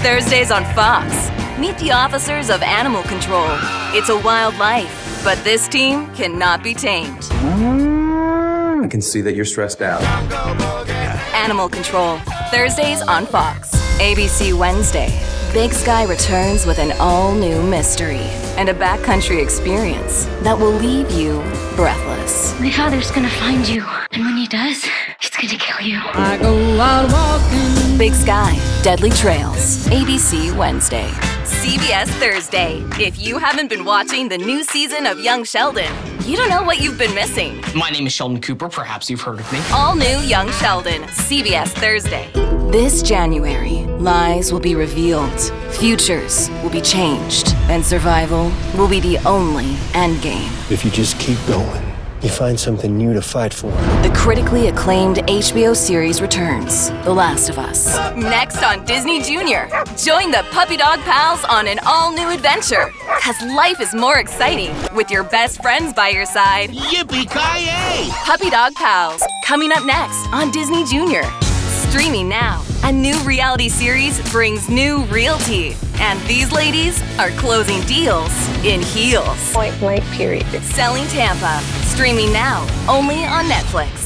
Thursdays on Fox. Meet the officers of Animal Control. It's a wild life, but this team cannot be tamed. I can see that you're stressed out. Animal Control. Thursdays on Fox. ABC Wednesday. Big Sky returns with an all-new mystery and a backcountry experience that will leave you breathless. My father's gonna find you, and when he does, he's gonna kill you. I go out walking. Big Sky, Deadly Trails. ABC Wednesday. CBS Thursday. If you haven't been watching the new season of Young Sheldon, you don't know what you've been missing. My name is Sheldon Cooper. Perhaps you've heard of me. All new Young Sheldon. CBS Thursday. This January, lies will be revealed, futures will be changed, and survival will be the only endgame. If you just keep going, you find something new to fight for. The critically acclaimed HBO series returns, The Last of Us. Next on Disney Junior. Join the Puppy Dog Pals on an all-new adventure. Cause life is more exciting with your best friends by your side. Yippee-ki-yay! Puppy Dog Pals, coming up next on Disney Junior. Streaming now. A new reality series brings new realty. And these ladies are closing deals in heels. Point blank period. Selling Tampa. Streaming now, only on Netflix.